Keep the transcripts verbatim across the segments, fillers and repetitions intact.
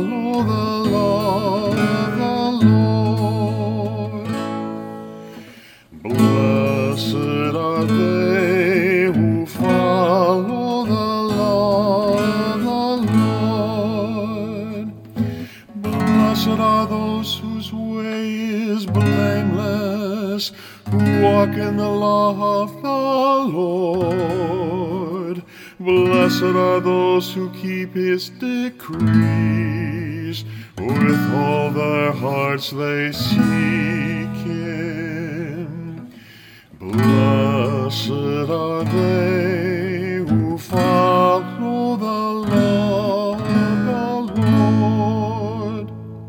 follow the law of the Lord. Blessed are they who follow the law of the Lord. Blessed are those whose way is blameless, who walk in the law of the Lord. Blessed are those who keep his decrees. With all their hearts they seek him. Blessed are they who follow the law of the Lord.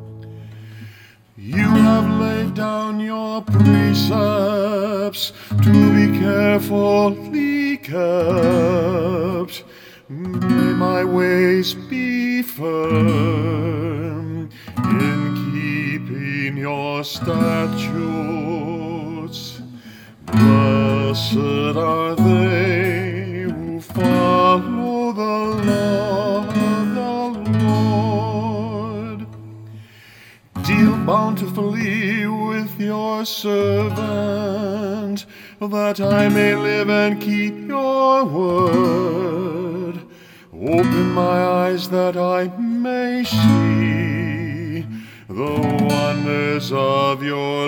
You have laid down your precepts to be carefully kept. May my ways be firm in keeping your statutes. Blessed are they who follow the law of the Lord. Deal bountifully with your servant, that I may live and keep your word. Open my eyes that I may see the wonders of your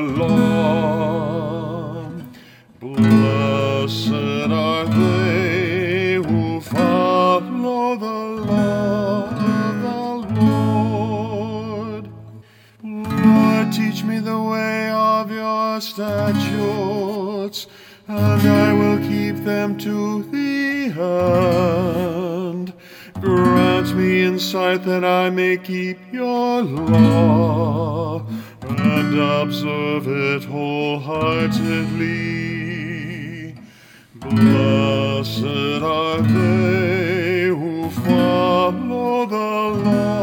law. Blessed are they who follow the law of the Lord. Lord, teach me the way of your statutes, and I will keep them to the end. Grant me insight that I may keep your law and observe it wholeheartedly. Blessed are they who follow the law